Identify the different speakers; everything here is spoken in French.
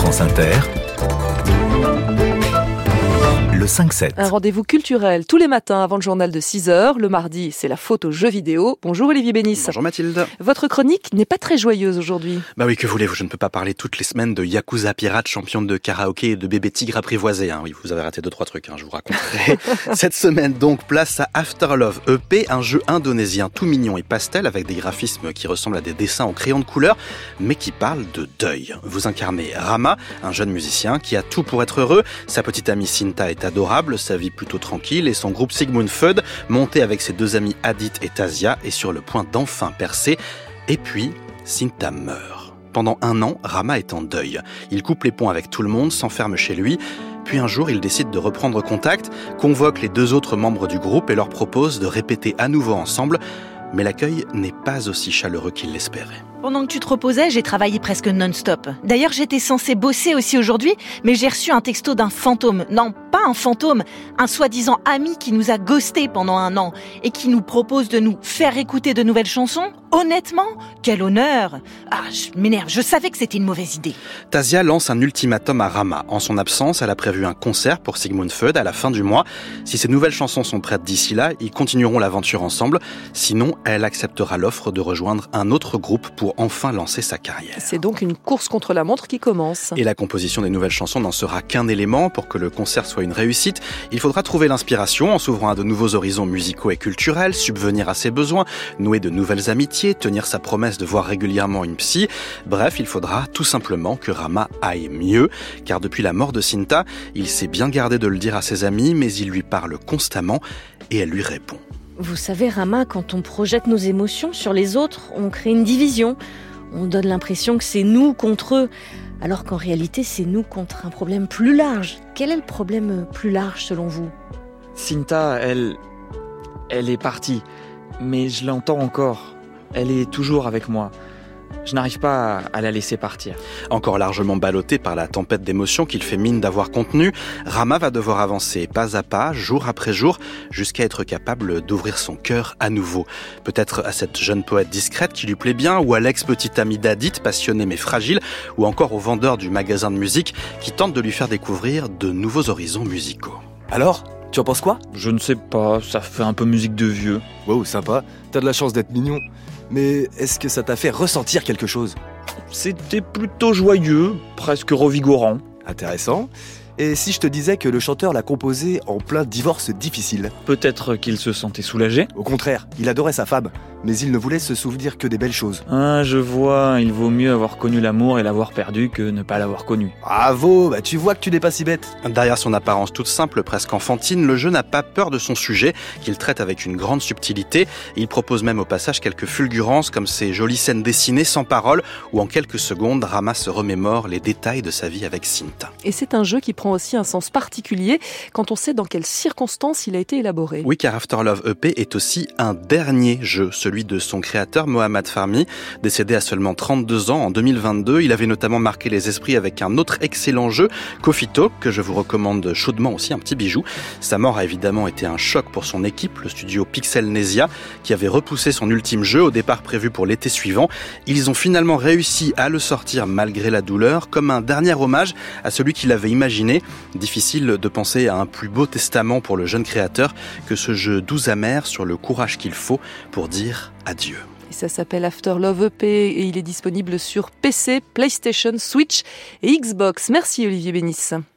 Speaker 1: France Inter, le 5-7.
Speaker 2: Un rendez-vous culturel tous les matins avant le journal de 6h. Le mardi, c'est la faute aux jeux vidéo. Bonjour Olivier Bénis.
Speaker 3: Bonjour Mathilde.
Speaker 2: Votre chronique n'est pas très joyeuse aujourd'hui.
Speaker 3: Bah oui, que voulez-vous, je ne peux pas parler toutes les semaines de Yakuza Pirate, champion de karaoké et de bébé tigre apprivoisé. Oui, vous avez raté 2-3 trucs, je vous raconterai. Cette semaine donc, place à After Love EP, un jeu indonésien tout mignon et pastel avec des graphismes qui ressemblent à des dessins en crayon de couleur, mais qui parlent de deuil. Vous incarnez Rama, un jeune musicien qui a tout pour être heureux. Sa petite amie Sinta est adorable, sa vie plutôt tranquille et son groupe Sigmund Freud, monté avec ses deux amis Adit et Tasia, est sur le point d'enfin percer. Et puis, Sinta meurt. Pendant 1 an, Rama est en deuil. Il coupe les ponts avec tout le monde, s'enferme chez lui. Puis un jour, il décide de reprendre contact, convoque les 2 autres membres du groupe et leur propose de répéter à nouveau ensemble. Mais l'accueil n'est pas aussi chaleureux qu'il l'espérait.
Speaker 4: Pendant que tu te reposais, j'ai travaillé presque non-stop. D'ailleurs, j'étais censée bosser aussi aujourd'hui, mais j'ai reçu un texto d'un fantôme. Non, pas un fantôme, un soi-disant ami qui nous a ghostés pendant 1 an et qui nous propose de nous faire écouter de nouvelles chansons. Honnêtement, quel honneur! Je m'énerve, je savais que c'était une mauvaise idée.
Speaker 3: Tasia lance un ultimatum à Rama. En son absence, elle a prévu un concert pour Sigmund Freud à la fin du mois. Si ces nouvelles chansons sont prêtes d'ici là, ils continueront l'aventure ensemble. Sinon, elle acceptera l'offre de rejoindre un autre groupe pour enfin lancer sa carrière.
Speaker 2: C'est donc une course contre la montre qui commence.
Speaker 3: Et la composition des nouvelles chansons n'en sera qu'un élément. Pour que le concert soit une réussite, il faudra trouver l'inspiration en s'ouvrant à de nouveaux horizons musicaux et culturels, subvenir à ses besoins, nouer de nouvelles amitiés, tenir sa promesse de voir régulièrement une psy. Bref, il faudra tout simplement que Rama aille mieux, car depuis la mort de Sinta, il s'est bien gardé de le dire à ses amis, mais il lui parle constamment et elle lui répond.
Speaker 5: Vous savez, Rama, quand on projette nos émotions sur les autres, on crée une division. On donne l'impression que c'est nous contre eux, alors qu'en réalité, c'est nous contre un problème plus large. Quel est le problème plus large selon vous ?
Speaker 6: Sinta, elle est partie, mais je l'entends encore. Elle est toujours avec moi. Je n'arrive pas à la laisser partir.
Speaker 3: Encore largement ballotté par la tempête d'émotions qu'il fait mine d'avoir contenue, Rama va devoir avancer pas à pas, jour après jour, jusqu'à être capable d'ouvrir son cœur à nouveau. Peut-être à cette jeune poète discrète qui lui plaît bien, ou à l'ex-petite amie d'Adit, passionnée mais fragile, ou encore au vendeur du magasin de musique qui tente de lui faire découvrir de nouveaux horizons musicaux.
Speaker 7: Alors, tu en penses quoi ?
Speaker 6: Je ne sais pas, ça fait un peu musique de vieux.
Speaker 7: Wow, sympa, t'as de la chance d'être mignon. Mais est-ce que ça t'a fait ressentir quelque chose ?
Speaker 6: C'était plutôt joyeux, presque revigorant.
Speaker 7: Intéressant. Et si je te disais que le chanteur l'a composé en plein divorce difficile ?
Speaker 6: Peut-être qu'il se sentait soulagé.
Speaker 7: Au contraire, il adorait sa femme, mais il ne voulait se souvenir que des belles choses.
Speaker 6: Ah, je vois, il vaut mieux avoir connu l'amour et l'avoir perdu que ne pas l'avoir connu.
Speaker 7: Bravo, tu vois que tu n'es pas si bête.
Speaker 3: Derrière son apparence toute simple, presque enfantine, le jeu n'a pas peur de son sujet, qu'il traite avec une grande subtilité. Il propose même au passage quelques fulgurances, comme ces jolies scènes dessinées sans parole, où en quelques secondes, Rama se remémore les détails de sa vie avec Sinta.
Speaker 2: Et c'est un jeu qui prend aussi un sens particulier quand on sait dans quelles circonstances il a été élaboré.
Speaker 3: Oui, car After Love EP est aussi un dernier jeu, celui de son créateur Mohamed Farmi, décédé à seulement 32 ans en 2022. Il avait notamment marqué les esprits avec un autre excellent jeu, Coffee Talk, que je vous recommande chaudement aussi, un petit bijou. Sa mort a évidemment été un choc pour son équipe, le studio Pixelnesia, qui avait repoussé son ultime jeu au départ prévu pour l'été suivant. Ils ont finalement réussi à le sortir malgré la douleur, comme un dernier hommage à celui qu'il avait imaginé. Difficile de penser à un plus beau testament pour le jeune créateur que ce jeu doux amer sur le courage qu'il faut pour dire adieu.
Speaker 2: Et ça s'appelle After Love EP et il est disponible sur PC, PlayStation, Switch et Xbox. Merci Olivier Bénis.